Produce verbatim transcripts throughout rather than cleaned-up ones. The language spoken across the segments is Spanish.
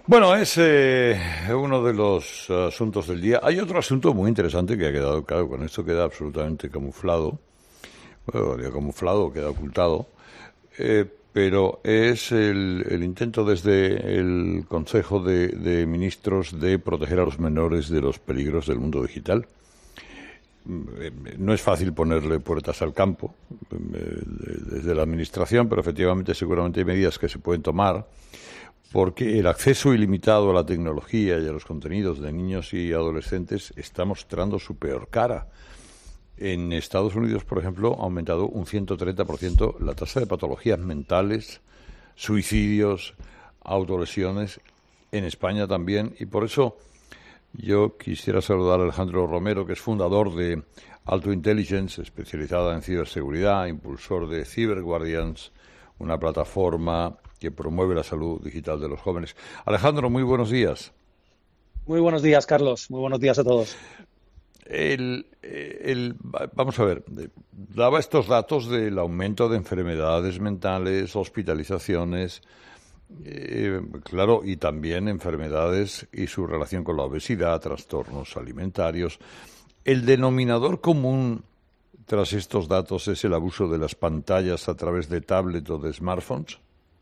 Bueno, es eh, uno de los asuntos del día. Hay otro asunto muy interesante que ha quedado, claro, con esto queda absolutamente camuflado. Bueno, ya camuflado, queda ocultado. Eh, pero es el, el intento desde el Consejo de, de Ministros de proteger a los menores de los peligros del mundo digital. No es fácil ponerle puertas al campo desde la Administración, pero efectivamente seguramente hay medidas que se pueden tomar porque el acceso ilimitado a la tecnología y a los contenidos de niños y adolescentes está mostrando su peor cara. En Estados Unidos, por ejemplo, ha aumentado un ciento treinta por ciento la tasa de patologías mentales, suicidios, autolesiones, en España también, y por eso yo quisiera saludar a Alejandro Romero, que es fundador de Alto Intelligence, especializada en ciberseguridad, impulsor de CyberGuardians, una plataforma que promueve la salud digital de los jóvenes. Alejandro, muy buenos días. Muy buenos días, Carlos. Muy buenos días a todos. El, el, vamos a ver, daba estos datos del aumento de enfermedades mentales, hospitalizaciones, eh, claro, y también enfermedades y su relación con la obesidad, trastornos alimentarios. El denominador común tras estos datos es el abuso de las pantallas a través de tablet o de smartphones.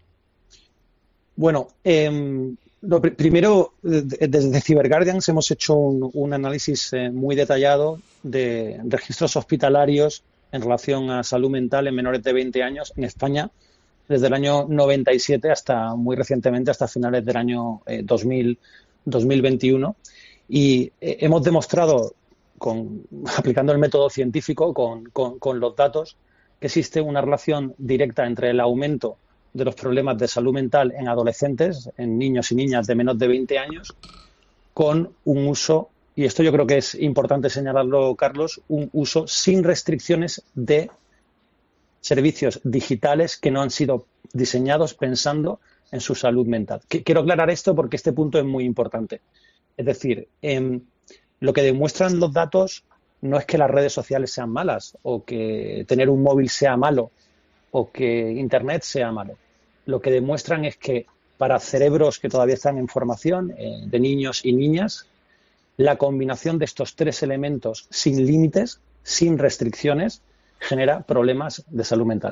Bueno, eh, lo pr primero, desde CyberGuardians hemos hecho un, un análisis eh, muy detallado de registros hospitalarios en relación a salud mental en menores de veinte años en España, desde el año noventa y siete hasta muy recientemente, hasta finales del año eh, dos mil, dos mil veintiuno. Y eh, hemos demostrado, con, aplicando el método científico, con, con, con los datos, que existe una relación directa entre el aumento de los problemas de salud mental en adolescentes, en niños y niñas de menos de veinte años, con un uso, y esto yo creo que es importante señalarlo, Carlos, un uso sin restricciones de servicios digitales que no han sido diseñados pensando en su salud mental. Quiero aclarar esto porque este punto es muy importante. Es decir, eh, lo que demuestran los datos no es que las redes sociales sean malas o que tener un móvil sea malo o que Internet sea malo. Lo que demuestran es que para cerebros que todavía están en formación, eh, de niños y niñas, la combinación de estos tres elementos sin límites, sin restricciones, genera problemas de salud mental.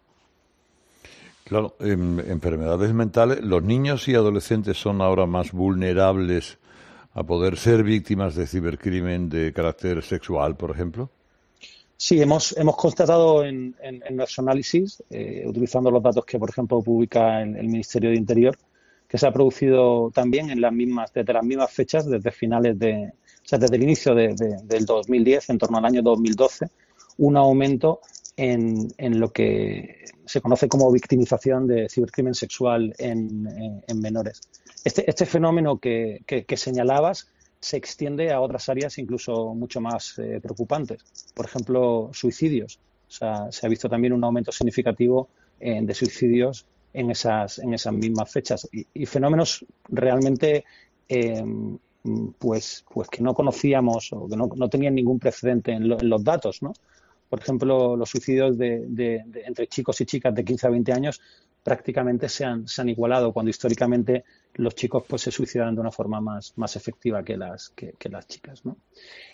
Claro, eh, enfermedades mentales. Los niños y adolescentes son ahora más vulnerables a poder ser víctimas de cibercrimen de carácter sexual, por ejemplo. Sí, hemos, hemos constatado en, en, en nuestro análisis, eh, utilizando los datos que, por ejemplo, publica el, el Ministerio de Interior, que se ha producido también en las mismas, desde las mismas fechas, desde finales de, o sea, desde el inicio de, de, del dos mil diez, en torno al año dos mil doce, un aumento en, en lo que se conoce como victimización de cibercrimen sexual en, en, en menores. Este, este fenómeno que, que, que señalabas se extiende a otras áreas incluso mucho más eh, preocupantes. Por ejemplo, suicidios. O sea, se ha visto también un aumento significativo eh, de suicidios en esas, en esas mismas fechas. Y, y fenómenos realmente eh, pues, pues que no conocíamos o que no, no tenían ningún precedente en, lo, en los datos, ¿no? Por ejemplo, los suicidios de, de, de, entre chicos y chicas de quince a veinte años prácticamente se han, se han igualado, cuando históricamente los chicos pues se suicidan de una forma más, más efectiva que las, que, que las chicas, ¿no?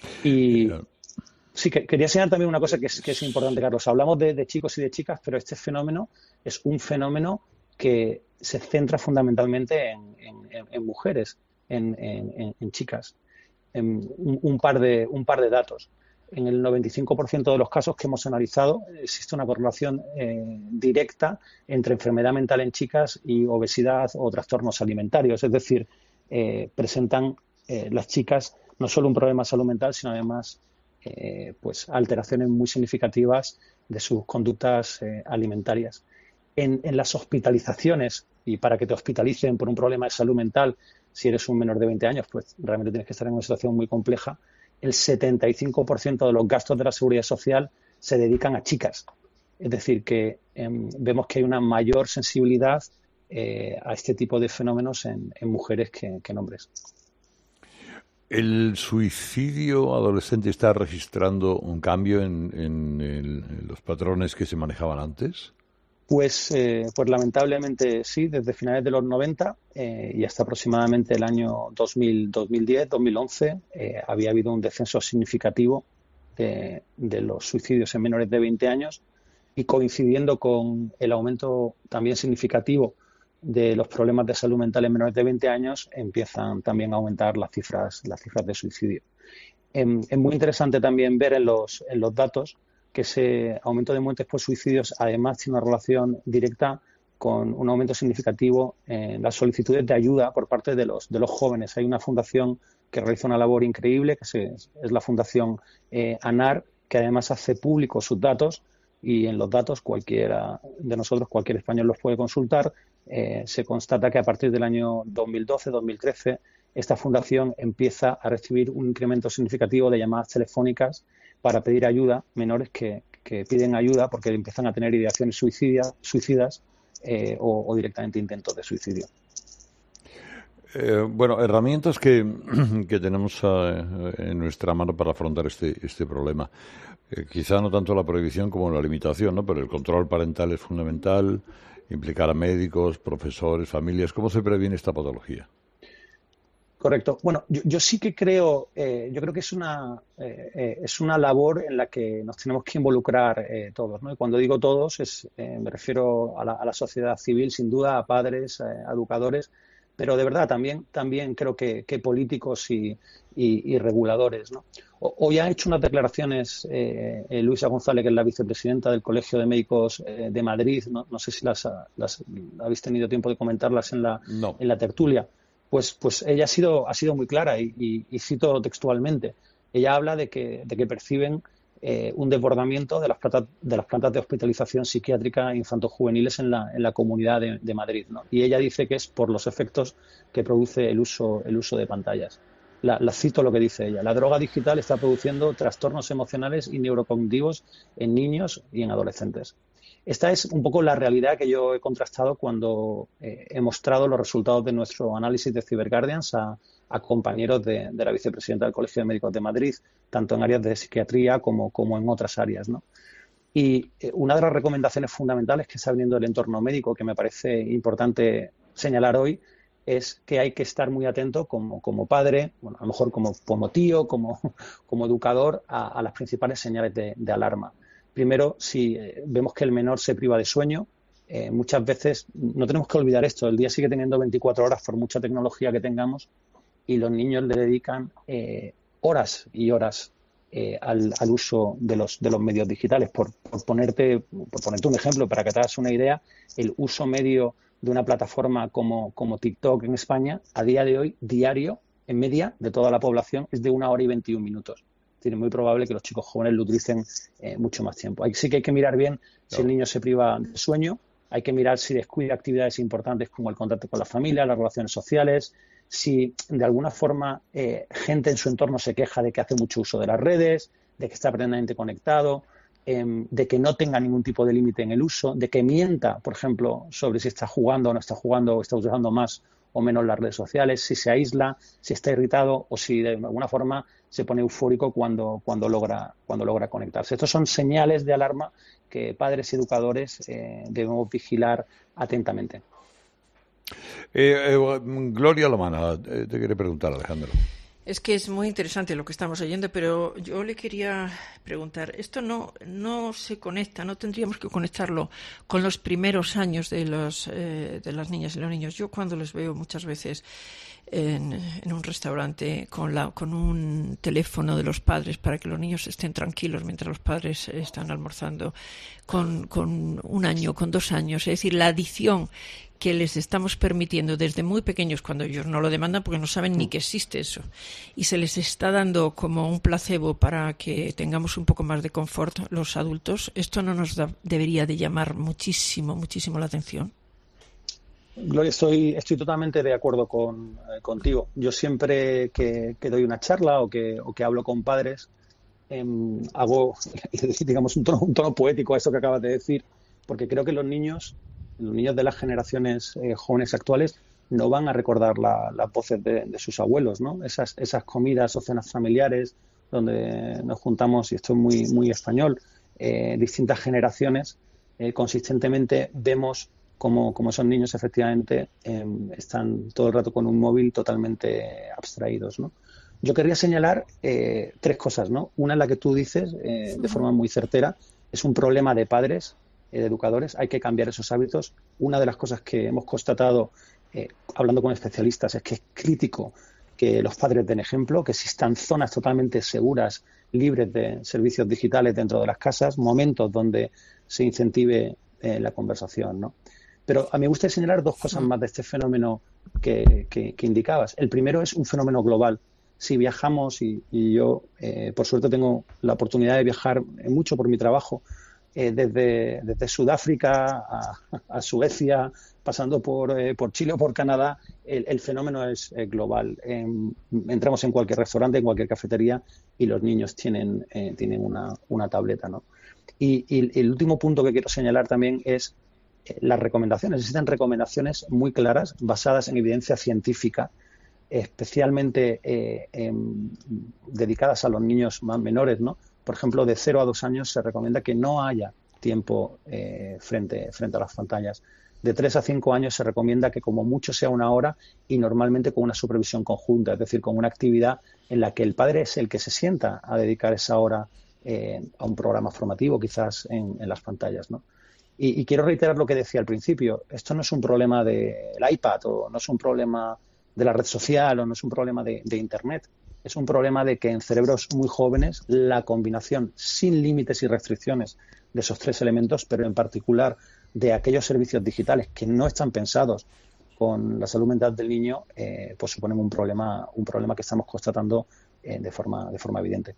Y sí, que, quería señalar también una cosa que es, que es importante, Carlos. Hablamos de, de chicos y de chicas, pero este fenómeno es un fenómeno que se centra fundamentalmente en, en, en mujeres, en, en, en chicas. En un, un, par de, un par de datos. En el noventa y cinco por ciento de los casos que hemos analizado existe una correlación eh, directa entre enfermedad mental en chicas y obesidad o trastornos alimentarios. Es decir, eh, presentan eh, las chicas no solo un problema de salud mental, sino además eh, pues alteraciones muy significativas de sus conductas eh, alimentarias. En, en las hospitalizaciones, y para que te hospitalicen por un problema de salud mental, si eres un menor de veinte años, pues realmente tienes que estar en una situación muy compleja. El setenta y cinco por ciento de los gastos de la seguridad social se dedican a chicas. Es decir, que eh, vemos que hay una mayor sensibilidad eh, a este tipo de fenómenos en, en mujeres que, que en hombres. ¿El suicidio adolescente está registrando un cambio en, en, el, en los patrones que se manejaban antes? Pues, eh, pues lamentablemente sí, desde finales de los noventa eh, y hasta aproximadamente el año dos mil, dos mil diez, dos mil once eh, había habido un descenso significativo de, de los suicidios en menores de veinte años, y coincidiendo con el aumento también significativo de los problemas de salud mental en menores de veinte años, empiezan también a aumentar las cifras, las cifras de suicidio. Eh, es muy interesante también ver en los, en los datos que ese aumento de muertes por suicidios además tiene una relación directa con un aumento significativo en las solicitudes de ayuda por parte de los, de los jóvenes. Hay una fundación que realiza una labor increíble, que se, es la Fundación eh, ANAR, que además hace públicos sus datos, y en los datos cualquiera de nosotros, cualquier español los puede consultar. Eh, se constata que a partir del año dos mil doce, dos mil trece, esta fundación empieza a recibir un incremento significativo de llamadas telefónicas para pedir ayuda, menores que, que piden ayuda porque empiezan a tener ideaciones suicidas, suicidas eh, o, o directamente intentos de suicidio. Eh, bueno, herramientas que, que tenemos a, en nuestra mano para afrontar este, este problema. Eh, quizá no tanto la prohibición como la limitación, ¿no? Pero el control parental es fundamental, implicar a médicos, profesores, familias. ¿Cómo se previene esta patología? Correcto. Bueno, yo, yo sí que creo, eh, yo creo que es una eh, eh, es una labor en la que nos tenemos que involucrar eh, todos, ¿no? Y cuando digo todos, es, eh, me refiero a la, a la sociedad civil, sin duda, a padres, eh, a educadores, pero de verdad también también creo que, que políticos y, y, y reguladores, ¿no? O, hoy ha hecho unas declaraciones eh, eh, Luisa González, que es la vicepresidenta del Colegio de Médicos eh, de Madrid, ¿no? No sé si las, las habéis tenido tiempo de comentarlas en la No. en la tertulia. Pues, pues ella ha sido, ha sido muy clara y, y, y cito textualmente. Ella habla de que, de que perciben eh, un desbordamiento de las, plantas, de las plantas de hospitalización psiquiátrica infantojuveniles en la, en la Comunidad de, de Madrid, ¿no? Y ella dice que es por los efectos que produce el uso, el uso de pantallas. La, la cito lo que dice ella. La droga digital está produciendo trastornos emocionales y neurocognitivos en niños y en adolescentes. Esta es un poco la realidad que yo he contrastado cuando eh, he mostrado los resultados de nuestro análisis de CyberGuardians a, a compañeros de, de la vicepresidenta del Colegio de Médicos de Madrid, tanto en áreas de psiquiatría como, como en otras áreas, ¿no? Y eh, una de las recomendaciones fundamentales que está viniendo del entorno médico, que me parece importante señalar hoy, es que hay que estar muy atento como, como padre, bueno, a lo mejor como, como tío, como, como educador, a, a las principales señales de, de alarma. Primero, si eh, vemos que el menor se priva de sueño, eh, muchas veces no tenemos que olvidar esto. El día sigue teniendo veinticuatro horas por mucha tecnología que tengamos, y los niños le dedican eh, horas y horas eh, al, al uso de los, de los medios digitales. Por, por, ponerte, por ponerte un ejemplo, para que te hagas una idea, el uso medio de una plataforma como, como TikTok en España, a día de hoy, diario, en media, de toda la población, es de una hora y veintiún minutos. Es muy probable que los chicos jóvenes lo utilicen eh, mucho más tiempo. Sí que hay que mirar bien si el niño se priva de sueño, hay que mirar si descuida actividades importantes como el contacto con la familia, las relaciones sociales, si de alguna forma eh, gente en su entorno se queja de que hace mucho uso de las redes, de que está plenamente conectado, eh, de que no tenga ningún tipo de límite en el uso, de que mienta, por ejemplo, sobre si está jugando o no está jugando o está usando más o menos las redes sociales, si se aísla, si está irritado o si de alguna forma se pone eufórico cuando, cuando, logra, cuando logra conectarse. Estos son señales de alarma que padres y educadores eh, debemos vigilar atentamente. Eh, eh, Gloria Lomana, eh, te quiere preguntar, Alejandro. Es que es muy interesante lo que estamos oyendo, pero yo le quería preguntar, esto no, no se conecta, no tendríamos que conectarlo con los primeros años de, los, eh, de las niñas y los niños. Yo cuando les veo muchas veces en, en un restaurante con, la, con un teléfono de los padres para que los niños estén tranquilos mientras los padres están almorzando, con, con un año, con dos años, es decir, la adicción que les estamos permitiendo desde muy pequeños, cuando ellos no lo demandan porque no saben ni que existe eso, y se les está dando como un placebo para que tengamos un poco más de confort los adultos, ¿esto no nos da, debería de llamar muchísimo, muchísimo la atención? Gloria, estoy, estoy totalmente de acuerdo con, eh, contigo. Yo siempre que, que doy una charla o que, o que hablo con padres, eh, hago, digamos, un tono, un tono poético a eso que acabas de decir, porque creo que los niños los niños de las generaciones eh, jóvenes actuales no van a recordar la, las voces de, de sus abuelos, ¿no? Esas, esas comidas o cenas familiares donde nos juntamos, y esto es muy, muy español, eh, distintas generaciones eh, consistentemente vemos como, como esos niños efectivamente eh, están todo el rato con un móvil totalmente abstraídos, ¿no? Yo querría señalar eh, tres cosas, ¿no? Una es la que tú dices eh, de forma muy certera, es un problema de padres, eh, de educadores, hay que cambiar esos hábitos. Una de las cosas que hemos constatado eh, hablando con especialistas es que es crítico que los padres den ejemplo, que existan zonas totalmente seguras, libres de servicios digitales dentro de las casas, momentos donde se incentive eh, la conversación, ¿no? Pero a mí me gusta señalar dos cosas más de este fenómeno que, que, que indicabas. El primero es un fenómeno global. Si viajamos, y, y yo eh, por suerte tengo la oportunidad de viajar mucho por mi trabajo, eh, desde, desde Sudáfrica a, a Suecia, pasando por, eh, por Chile o por Canadá, el, el fenómeno es eh, global. Eh, entramos en cualquier restaurante, en cualquier cafetería y los niños tienen, eh, tienen una, una tableta, ¿no? Y, y el último punto que quiero señalar también es eh, las recomendaciones. Existen recomendaciones muy claras, basadas en evidencia científica, especialmente eh, eh, dedicadas a los niños más menores, ¿no? Por ejemplo, de cero a dos años se recomienda que no haya tiempo eh, frente, frente a las pantallas. De tres a cinco años se recomienda que como mucho sea una hora y normalmente con una supervisión conjunta, es decir, con una actividad en la que el padre es el que se sienta a dedicar esa hora eh, a un programa formativo, quizás en, en las pantallas, ¿no? Y, y quiero reiterar lo que decía al principio. Esto no es un problema del iPad o no es un problema de la red social o no es un problema de, de Internet. Es un problema de que en cerebros muy jóvenes la combinación sin límites y restricciones de esos tres elementos, pero en particular de aquellos servicios digitales que no están pensados con la salud mental del niño, eh, pues suponen un problema, un problema que estamos constatando eh, de forma, de forma evidente.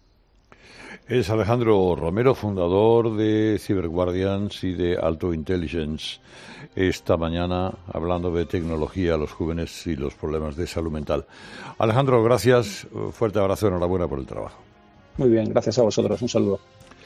Es Alejandro Romero, fundador de Cyberguardians y de Alto Intelligence, esta mañana hablando de tecnología, los jóvenes y los problemas de salud mental. Alejandro, gracias, fuerte abrazo, enhorabuena por el trabajo. Muy bien, gracias a vosotros, un saludo.